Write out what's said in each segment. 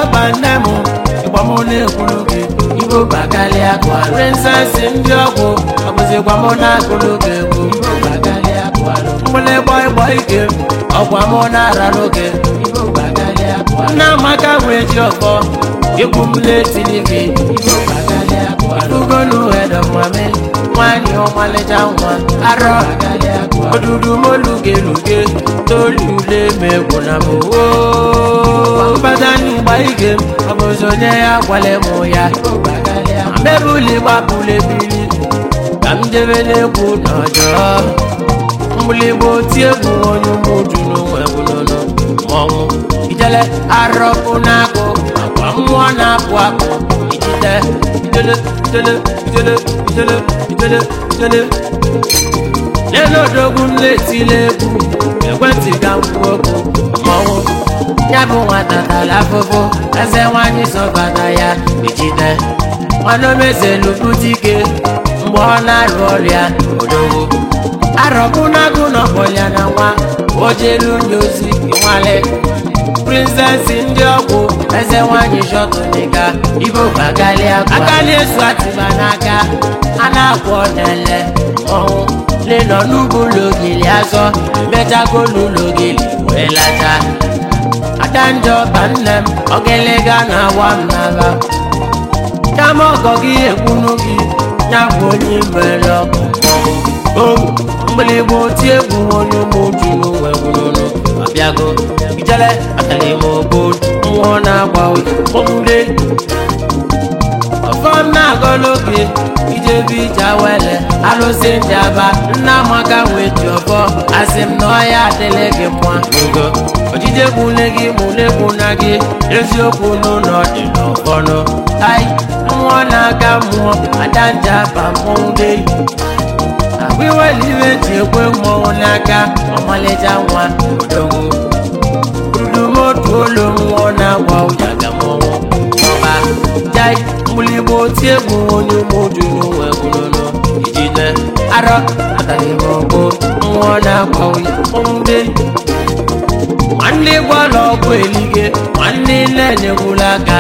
banemu igbamone kuluge ibo bagali akwa princess ndi ogwo abuzi gbamona kuluge ibo bagali akwa mule boy ke ogwamona raroge ibo bagali akwa na maka weji ofo igumle tilivi ibo bagali akwa ugonu head of mame wani o maleja nwa aro bagali akwa odudu moluge luge tolule meguna mo badani baige abozonye ya kwale moya mebuli babule bili kamjevele ku nojo mulibo tiegu onyu mudunu webunono mongu ijele aroku nako amwana kwako ijide ijele lelo dogun letileku ekwenti gamwoku mongu yabu watata la fofo ese wanyi sobata ya ijide wano meselu butike mbona rolia odogo arobuna guno bolia na wa ojelu nyozi iwale princess ndi ogwo ese wanyi shoto nika ibo bagali akali swati banaka anakwo nele ohun le no nubulo gili aso beta golu logili welaja adanjo bannem ogelega na wamnaba kamo gogi ekunugi nyabonyi mbelo mblibo tiegu onyu mujunu webunono abiago ijale akalimo bod mwona bawi mogude ofamna gologi ijebi jawele alose njaba nna maka weji ofo asim noya telege mwa ngo ojije kulegi mulekunagi eziokwu n'ụlọ dị n'ọfọnụ ai mmụọ na-aga mmụọ adanja ba mmụnde agwiweliwe ji ekwe mmọnwụ n'aka ọmalịja nwa odogwu urudumotu olu mmụọ na-agwa ụjaga mmọnwụ ọba jai mgbuligbo oti egwu onye ụmụju n'ụwa egwunono ijide arọ atalimogbo mmụọ na-agwa ụmụnde nwanne gwala ọgwụ elige nwanne na-enyegwula aka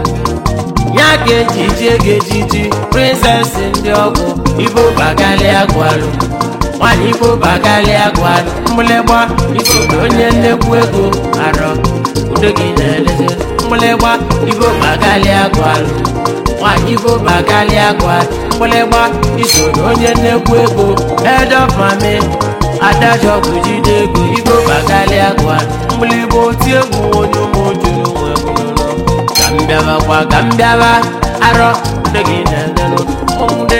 ya ga-ejiji princess ndị ọgwụ ibo bagali agwalụ nwanyị ibo bagali agwalụ mgbịlịgba ibo onye nnekwu ego arọ udo gị na-eleze mgbịlịgba ibo bagali agwalụ nwanyị ibo bagali agwalụ mgbịlịgba iso onye nnekwu ego head of mame adajọ bujide ego ibo bagali agwa mgbuligbo oti egwu onye ụmụjuru nwegwunono gambiaba arọ ndị gị na-edenụ ụmụde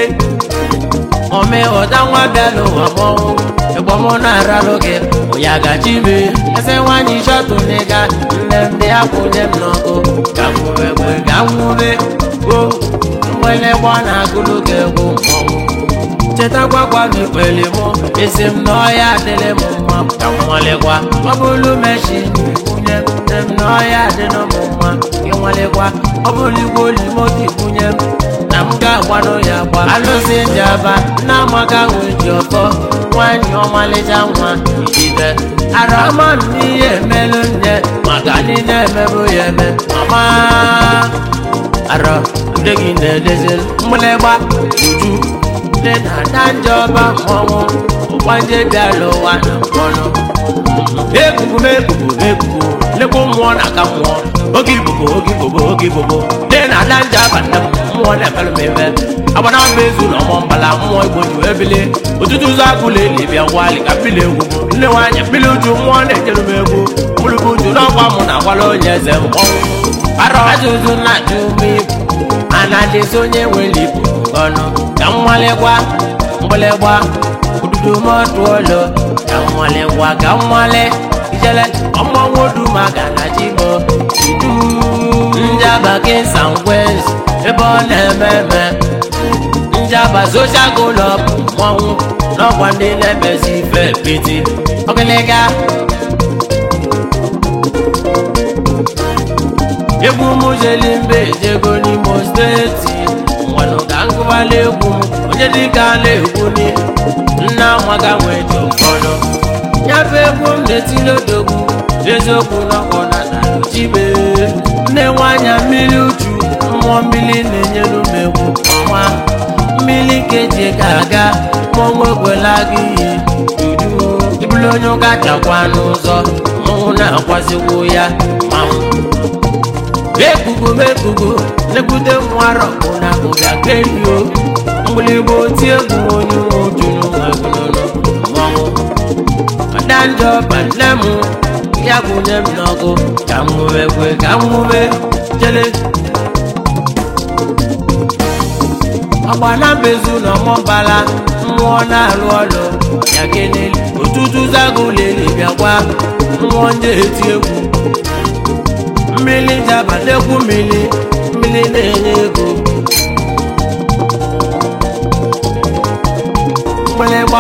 ome ọda nwa bịalụ ọmọnwụ egbọmọ na-aralụ gị ụyagachibe eze nwanyị shọtụ n'ịga nne ndị akwụnye m n'ọkụ gamwube o mgbelegbo na-agụlụ gị egwu mmọnwụ chetakwa n'ikpele mụ esi m n'ọhịa adịlị m mma ka nwalikwa ọ bụrụ meshi kwunye m n'ọhịa adịlị m mma gị nwalikwa ọ bụrụ igwe olimoto ikwunye m na m ga-agbanụ ya gba alụsị njaba nna amaka nweji ọtọ nwanyị ọmalịja nwa ijide arama m n'ihe emelụ nne maka niile emerụ ya eme mama arọ ndị gị na-edezi mgbịlịgba uju na danjoba mmọnwụ ụkwanje bịara ụwa na mkpọnụ ebubu lekwa mmụọ na aka mmụọ oge ibubo dị na danja bata mmụọ na-emelụ m ebe agbana bụ ezu na ọmọ mbala mmụọ igbo ji wee bili ụtụtụ ụzọ agụla eli bịa gwali ka mmiri egwu nne nwanyị mmiri uju mmụọ na-enyere m egwu mụrụbụ uju n'ọkwa mụ na agwala onye eze mmọnwụ arọ ajụjụ na-ajụ m ibu anadịzi onye nwere ibu ọnụ ka mwalegwa mgbelegba ududu motu olo ka mwalegwa ka mwale ijele ọmọnwodu maka na jibo idu njaba kesa nkwez ebe ọ na-ememe njaba social club mmọnwụ n'ọkwa ndị na-emezi ife piti ogelega egwu mujeli mbe jego n'Imo steeti nwanu ka nkụwala egwu onye dịka na-egwu ni nna amaga nwee ji ụfọdụ nyafe egwu m na-etili odogwu eziokwu n'ọkwọ na chibe nne nwanyị mmiri uchu mmụọ mmiri na-enyelu m egwu ọnwa mmiri keji ga-aga mmọnwụ ekwela gị ihe dudu ibulu onye ụka chakwa n'ụzọ mmọnwụ na-akwazigwo ya manwụ mekugo nekwute nwarọ bụ na ụbịa kerio mgbịlịgba oti egwu onye uju n'ụmụagụnụnụ mmọnwụ ọdanjọ banne m ya gụnye m n'ọgụ ka m nwume kwe ka m nwume jele ọgba na mbezu na ọmọbala mmụọ na-alụ ọlụ ya keneli otutu zagụleli bịakwa mmụọ ndị eti egwu mmiri jaba n'egwu mmiri na-enye ego mgbịlịgba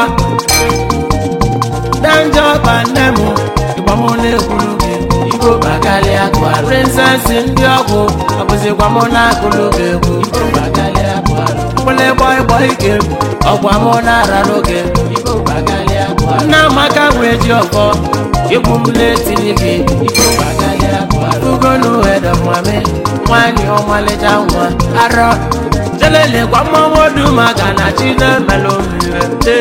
danjọ banne m ịgbam na-ekwuru gị igbo bagalịa gụarụ prinsesị ndị ọgwụ ọbụzịkwa m na-akụrụ gị egwu igbo bagalịa gụarụ mgbịlịgba ịgba ike ọgwa m na-aralụ gị igbo bagalịa gụarụ nna amaka nwee ji ọgọ igbu m na-etiri gị igbo bagalịa gụarụ ugonu edọmame nwanyị ọmalịcha nwa arọ jelelekwa mmọnwụ du maka na chi na-emelụ mmiri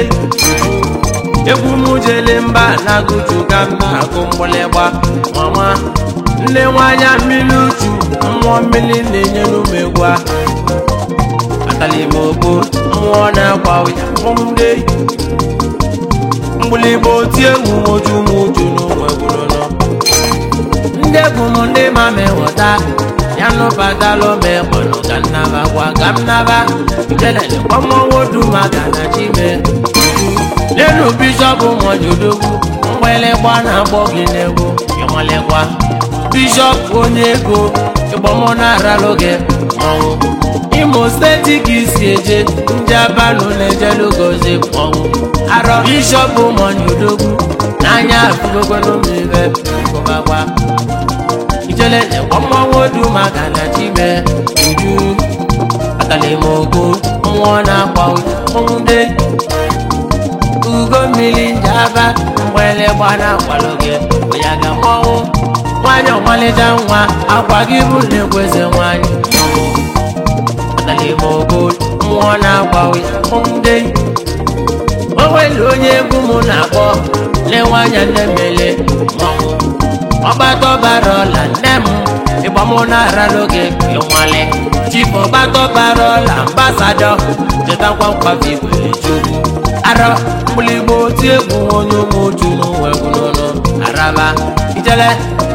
egwu m jele mba na-agụju ka m na-agụ mgbịlịgba mama nne nwanyị mmiri uchu mmụọ mmiri na-enyelu m egwu atali m ogbo mmụọ na-akwa ụya mgbọmde mgbịlịgba oti egwu moju n'ụwa egwurono ndị egwu m ndị ma mewọta ya nụbatalụ m ekwenụ ka nnaba gwa ka m naba jelele kwa mmọnwụ du maka na chime n'elu bishọp mojodogwu mgbịlịgba na-agbọ gị n'egwu ịmalịkwa bishọp onye ego ịgbọmụ na-aralụ gị mmọnwụ Imo steeti ka isi eje ndị abalụ na-ejelu gozi mmọnwụ arọ bishọp mojodogwu n'anya afụgogonu mmiri nkụbakwa ijele nyekwa mmọnwụ du maka na chime uju atalimogo mmụọ na-akwa mmọnwụ dị ugo mmiri njaba mgbịlịgba na-akwalụ gị onye ga mmọnwụ nwanyị ọmalịcha nwa akwa gị bụ na-ekweze nwanyị atalimogo mmụọ na-akwa ndị onwere onye egwu m na-akpọ na-enwanya nne mele mmọnwụ ọgbatọbara ọla nne m ịgbam na-aralụ gị ịnwale chifu ọgbatọbara ọla ambasadọ chetakwa nkwafi igwere chukwu arọ mgbịlịgba oti egwu onye ụmụuchu n'ụwa egwurono araba ijele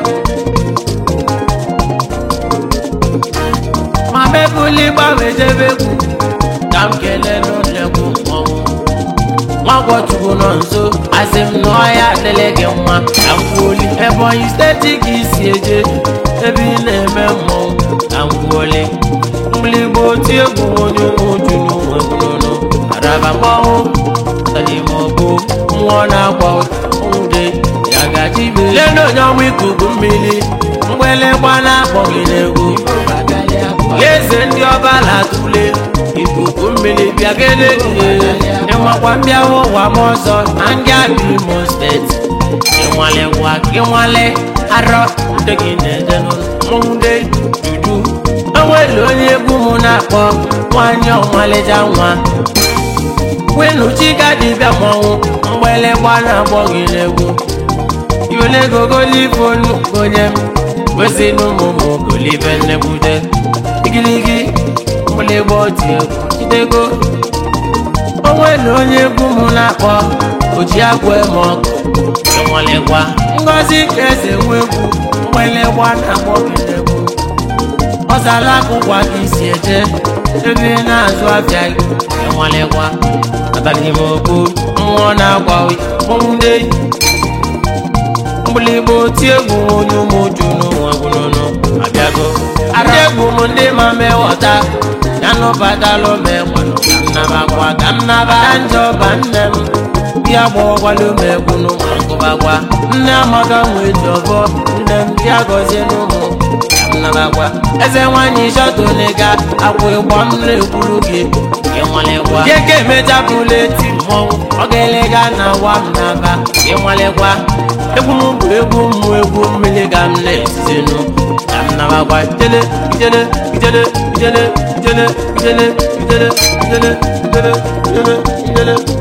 ma mebuli gbanwe jebe egwu ka m kelee n'ụlọegwu mmọnwụ nwagwọchukwu nọ nso asị m na ọya adịlị gị mma ka m kwuoli Ebonyi steeti ka isi eje ebe ị na-eme mmọnwụ ka m kwuoli mgbịlịgba oti egwu onye ụmụuchu n'ụwa egwurono araba mmọnwụ talimogo mmụọ na-akwa ụdị ya gajibe lena onye ọnwa ikuku mmiri mgbịlịgba na-akpọ gị n'egwu eze ndị ọbala tule ikuku mmiri bịa gelegide ịmakwa mbịa ụwa m ọzọ na ndị abịa Imo steeti ịnwalekwa gị nwale arọ ndị gị na-eje n'ụmụnde dudu enwere onye egwu m na-akpọ nwanyị ọmalịcha nwa wenu chika dibịa mmọnwụ mgbịlịgba na-agbọ gị n'egwu iwelegogolifonu onye m kwesị n'ụmụmụ golibe nnekwute igiligi mgbịlịgba oti egwu jidego onwere onye egwu m na-akpọ oji agwa eme ọkụ ịnwalịkwa ngozi ka eze nwe egwu mgbịlịgba na-agbọ gị n'egwu ọzala akwụkwa ka isi eje ebe na-azụ afịa gị ịnwalịkwa atalimogo mmụọ na-akwa ụmụnde mgbịlịgba oti egwu onye ụmụuchu n'ụwa egwurono abịago ndị egwu m ndị ma mewọta ya nụbatalụ m ekwenụ ka m nabakwa ka m naba njọba nne m bịa gbọgwalụ m egwu n'ụmụ nkụbakwa nne amaka nwee jọbọ nne m bịa gọzie n'ụmụ ka m nabakwa eze nwanyị shọtụliga akwa ịgba m na-ekwuru gị ịnwalekwa keke meja buleti mmọnwụ ọ ga-elega na wa m n'aka ịnwalekwa egwu m bụ egwu mmiri ga m na-etizinu ka m nabakwa ijele ijele ijele ijele ijele ijele ijele ijele ijele ijele ijele